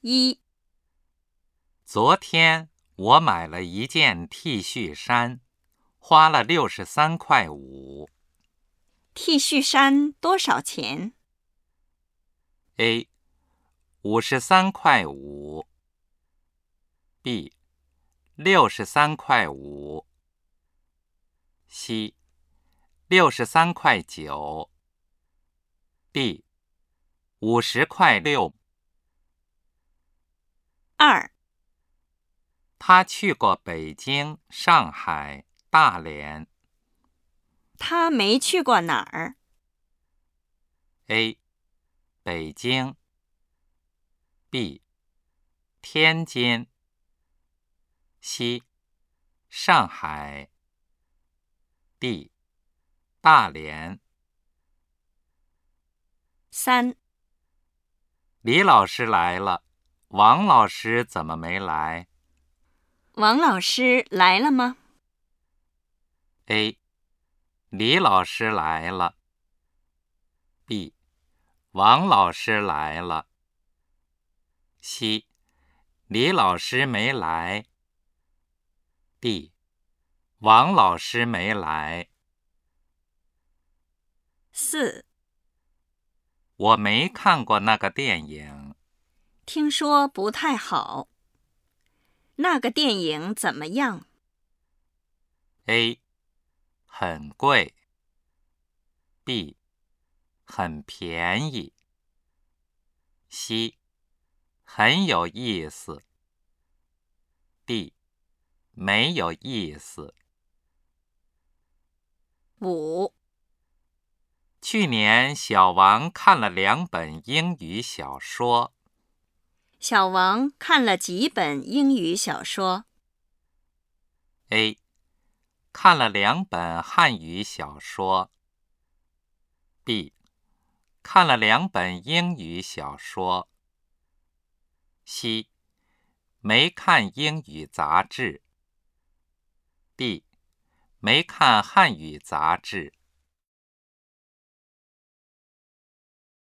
1. 昨天我买了一件 T 恤衫，花了63.5块。 T 恤衫多少钱？ A 53.5块。B 63.5块。C 63.9块。D 50.6块。 2. 他去过北京、上海、大连。 他没去过哪儿？ A 北京。B 天津。C 上海。D 大连。 3. 李老师来了，王老师怎么没来？ 王老师来了吗？ A 李老师来了。B 王老师来了。C 李老师没来。D 王老师没来。 4. 我没看过那个电影。 听说不太好。那个电影怎么样？ A 很贵。B 很便宜。C 很有意思。D 没有意思。 5. 去年小王看了2本英语小说。 小王看了几本英语小说？ A 看了2本汉语小说。B 看了2本英语小说。C 没看英语杂志。D 没看汉语杂志。